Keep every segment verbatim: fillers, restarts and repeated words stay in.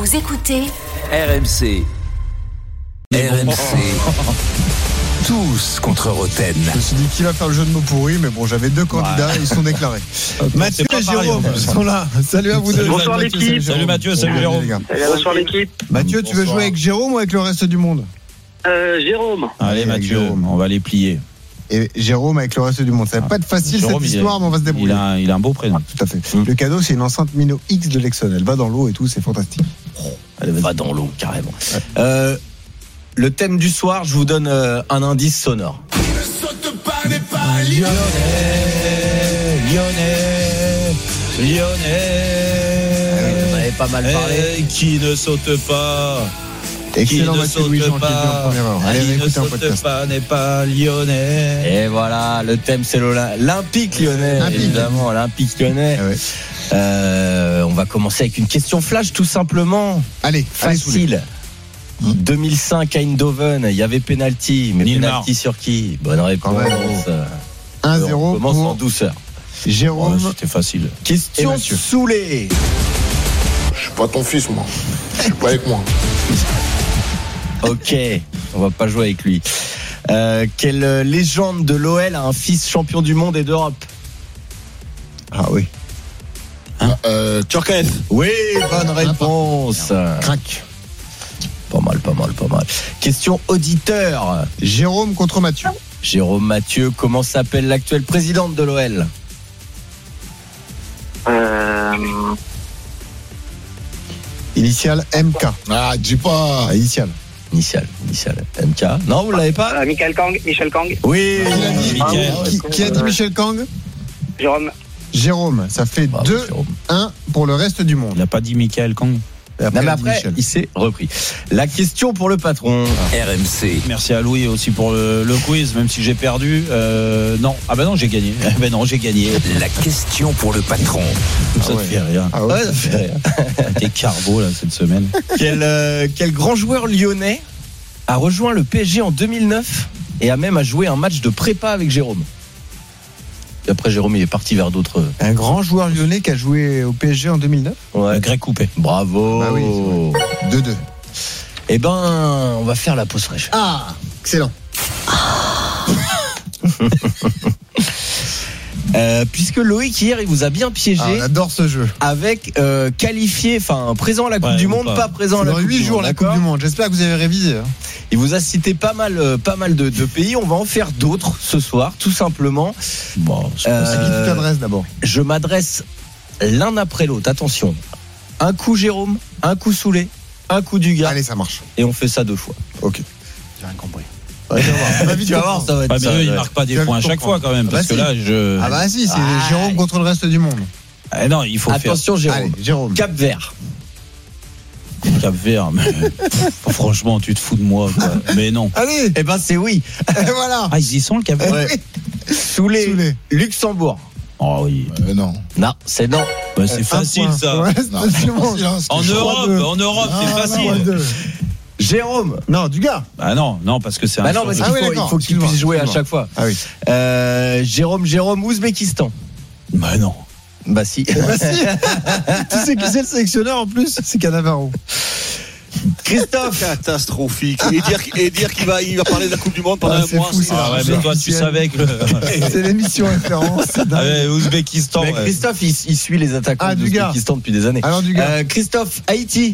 Vous écoutez R M C. R M C. Tous contre Roten. Je me suis dit qui va faire le jeu de mots pourri, mais bon, j'avais deux candidats, ouais. Ils sont déclarés. Mathieu et Jérôme sont là. Salut à vous deux. Bonsoir Mathieu, l'équipe. salut, Salut Mathieu, salut Jérôme. Salut, bonsoir l'équipe. Mathieu, tu veux jouer avec Jérôme ou avec le reste du monde? Euh, Jérôme. Allez Mathieu, Jérôme. on va les plier. Et Jérôme avec le reste du monde. Ça va pas être facile Jérôme, cette histoire, il a, mais on va se débrouiller. Il a, il a un beau prénom. Tout à fait. Mmh. Le cadeau, c'est une enceinte Mino X de Lexon. Elle va dans l'eau et tout, c'est fantastique. Elle va dans l'eau, carrément. Ouais. Euh, le thème du soir, je vous donne euh, un indice sonore. Lyonnais, Lyonnais, Lyonnais. Vous avez pas mal parlé. Eh, qui ne saute pas. Excellent qui ne Mathieu saute Louis-Jean qui est venu en pas. première heure. Allez, Qui ne réécoutez un saute podcast. pas n'est pas lyonnais. Et voilà, le thème c'est l'Olympique lyonnais, Olympique. évidemment, Olympique lyonnais. Ah ouais. Euh, on va commencer avec une question flash, tout simplement. Allez, allez, sous les- Facile. deux mille cinq à Eindhoven, il y avait penalty, mais Nilmar. penalty sur qui? Bonne réponse. Ouais. un On zéro commence en pour douceur. Jérôme. Ouais, c'était facile. Et Question Mathieu. saoulée. Je suis pas ton fils, moi. Je suis pas avec moi. Ok, on va pas jouer avec lui. Euh, quelle légende de l'O L a un fils champion du monde et d'Europe? Ah oui. Euh, Turcaef. Oui, bonne réponse. Crac. Pas mal, pas mal, pas mal. Question auditeur. Jérôme contre Mathieu. Jérôme Mathieu, comment s'appelle l'actuelle présidente de l'O L? Euh, Initial M K. Ah, dis pas. Ah, initial. Initial, initial. M K. Non, vous l'avez pas? euh, Michael Kang, Michel Kang, Oui. Qui l'a dit Mickaël. Qui, qui a dit Michel Kang? Jérôme. Jérôme. Ça fait Bravo, deux Jérôme. un pour le reste du monde. Il n'a pas dit Michael Kang. Et Non, mais il a dit après, Michel. il s'est repris. La question pour le patron. R M C. Merci à Louis aussi pour le, le quiz, même si j'ai perdu. Euh, non, ah ben non, j'ai gagné. Ah ben non, j'ai gagné. La question pour le patron. Ça ouais. te fait rire. Ah ouais. Ouais, ça fait rire. T'es carbo là cette semaine. Quel, euh, quel grand joueur lyonnais a rejoint le P S G en deux mille neuf et a même à joué un match de prépa avec Jérôme? Et après, Jérôme, il est parti vers d'autres. Un grand joueur lyonnais qui a joué au P S G en deux mille neuf. Ouais. Greg Coupé. Bravo. Bah oui, deux deux. Eh ben, on va faire la pause fraîche. Ah, excellent. Euh, puisque Loïc hier, il vous a bien piégé Ah, on adore ce jeu. avec euh, qualifié, enfin présent à la Coupe Ouais, du ou Monde, pas. pas, présent à C'est la dans Coupe huit du jours Monde. la Coupe d'accord du Monde. J'espère que vous avez révisé. Il vous a cité pas mal, euh, pas mal de, de pays. On va en faire d'autres ce soir, tout simplement. Bon, c'est Euh, À qui tu t'adresses d'abord? Je m'adresse l'un après l'autre. Attention. Un coup Jérôme, un coup Soulé, un coup Dugas, Allez, ça marche. et on fait ça deux fois. Ok. j'ai rien compris. Ouais, tu vas voir. On va vite Tu vas voir, comprendre. ça va être Ah, mais ça. eux, ils ouais. marquent pas des Tu vas points à vite chaque fois comprendre. quand même, parce Bah, que là, je. Ah bah si, c'est Ah. Jérôme contre le reste du monde. Ah, non, il faut Attention Jérôme. Allez, Jérôme. Cap Vert. faire Cap Vert. Mais... Franchement, tu te fous de moi, quoi. Mais non. Allez, Eh ben c'est oui. et voilà. Ah, ils y sont le Cap Vert. Ouais. Soulé, Soulé. Luxembourg. Oh oui. Euh, non. Non, c'est non. Bah, c'est Un facile point. ça. Ouais, Non, c'est bon. silence, En je- Europe, deux. en Europe, Ah, c'est non, facile. deux. Jérôme. Non, du gars. Ah non, non, parce que c'est un. Bah non, parce sur- qu'il Ah oui, faut, d'accord. il faut qu'il Excuse-moi, puisse jouer à excuse-moi. chaque fois. Ah oui. Euh, Jérôme, Jérôme, Ouzbékistan. Bah non. Bah si. Bah si. Tu sais qui c'est le sélectionneur en plus? C'est Cannavaro. Christophe. Catastrophique. Et dire, et dire qu'il va, il va parler de la Coupe du Monde pendant Ah, un c'est mois. fou, c'est- ça. Ah ouais, c'est mais toi, tu officiel. savais que. le- C'est l'émission référence. c'est Ah dingue. ouais, Ouzbékistan. Mais ouais. Christophe, il, il suit les attaquants Ah, de du gars. l'Ouzbékistan depuis des années. Alors du gars. Euh, Christophe, Haïti.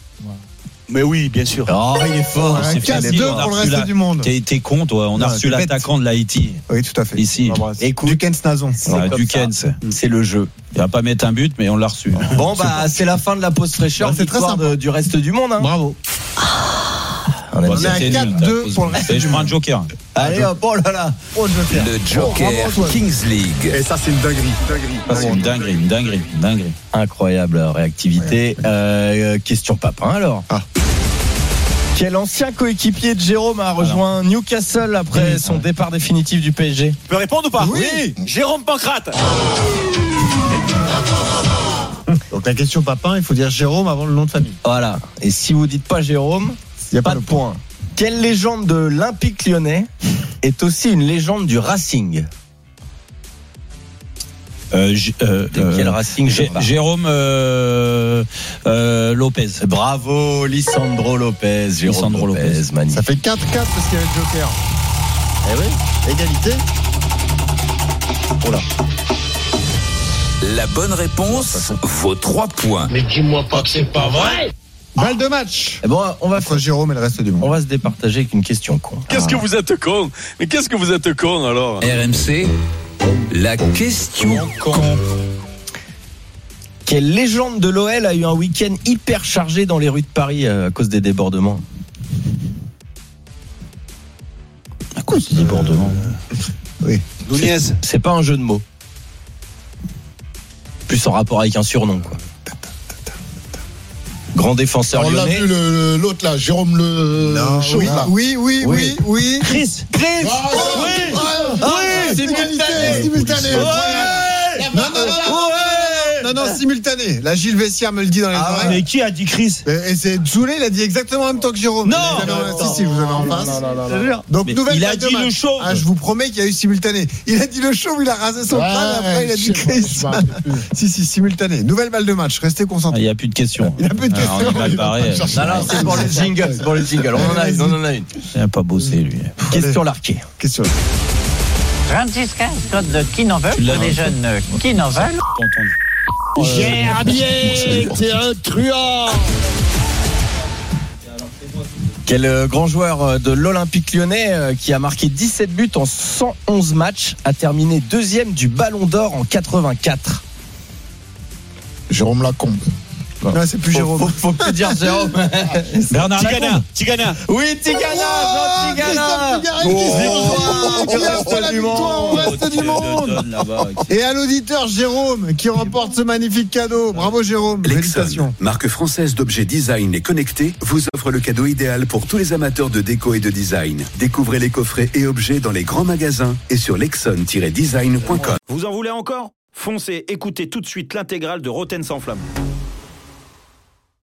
Mais oui, bien sûr. Oh, il est fort. Un c'est quatre facile, deux on a pour le reçu reste la- du monde. T'as été con, toi. On a Non, reçu c'est bête. l'attaquant de l'Haïti. Oui, tout à fait. Ici. On l'embrasse. Écoute. Dukens Nazon. Ouais, comme Dukens. ça. C'est le jeu. Il va pas mettre un but, mais on l'a reçu. Bon, bah, c'est la fin de la pause fraîcheur. Ouais, c'est très victoire sympa. de- du reste du monde. Hein. Bravo. On a Bon, dit- est à c'était quatre nul, deux ta pause. pour le reste Et du je prends un monde. joker. Allez hop, oh là là. Oh, je veux faire. Le Oh, Joker bravo, Antoine. Kings League. Et ça, c'est une dinguerie. dinguerie. Ça, c'est une dinguerie, une dinguerie, une dinguerie. Incroyable réactivité. Euh, question Papin alors. Ah. Quel ancien coéquipier de Jérôme a rejoint Newcastle après son départ définitif du P S G? Tu peux répondre ou pas? Oui. Jérôme Pancrate. Donc la question Papin, il faut dire Jérôme avant le nom de famille. Voilà. Et si vous dites pas Jérôme, Il y a pas pas de le point. Quelle légende de l'Olympique lyonnais est aussi une légende du Racing? Euh, J- euh, De quel euh, Racing je G- parle? Jérôme euh, euh, Lopez. Bravo, Lisandro Lopez. Jérôme Lisandro Lopez, Lopez. magnifique. Ça fait quatre quatre parce qu'il y avait le Joker. Eh oui. Égalité. Oh là. La bonne réponse vaut trois points. Balle de match. Eh bon, on va Entre Jérôme et le reste du on monde. va se départager avec une question con. Qu'est-ce que vous êtes con? Mais qu'est-ce que vous êtes con alors? R M C, la question con. Quelle légende de l'O L a eu un week-end hyper chargé dans les rues de Paris euh, à cause des débordements? À cause du débordement. Oui. Nunez. C'est pas un jeu de mots. Plus en rapport avec un surnom, quoi. Grand défenseur On l'a lyonnais. vu le- l'autre là, Jérôme le Non, Chauve, oui, là. oui, oui, oui, oui. Chris. Chris. Ah, Oui. ah, Oui. Simultané, simultané. Non, non, non, non, non, non, simultané. Là, Gilles Vessière me le dit dans les Ah oreilles. Mais qui a dit Chris? Et c'est Zoulé, il a dit exactement en même temps que Jérôme. Non. Vous avez- Si, si, vous avez en face. Donc, Mais nouvelle il a balle de dit match. le chauve. Ah, je vous promets qu'il y a eu simultané. Il a dit le chauve, il a rasé son Ouais, crâne, après il a dit je sais pas, Chris. je me rappelle plus. Si, si, simultané. Nouvelle balle de match. Restez Il concentrés. n'y a plus de questions. Il y a plus de Alors, questions. on est mal barré. Il va pas Non, non, c'est pour le jingle. C'est pour le jingle. On en a une. On en a une. Il n'a pas bossé, lui. Question larquée. Question. Francisca Scott de qui n'en veut Tu l'as pour les dit. jeunes euh, qui n'en veulent. Gerbier, t'es un truand. Quel euh, grand joueur euh, de l'Olympique lyonnais euh, qui a marqué dix-sept buts en cent onze matchs a terminé deuxième du Ballon d'Or en quatre-vingt-quatre. Jérôme Lacombe. Non, c'est plus Faut, Jérôme. faut, faut plus dire Jérôme. Bernard Tigana. Lacombe. Tigana. Oui, Tigana, Jean Tigana. Qui reste la victoire au reste du monde. Et à l'auditeur Jérôme qui remporte ce magnifique cadeau. Bravo Jérôme. Lexon, Félicitations. marque française d'objets design et connectés, vous offre le cadeau idéal pour tous les amateurs de déco et de design. Découvrez les coffrets et objets dans les grands magasins et sur lexon tiret design point com. Vous en voulez encore ? Foncez, écoutez tout de suite l'intégrale de Rotten sans flamme.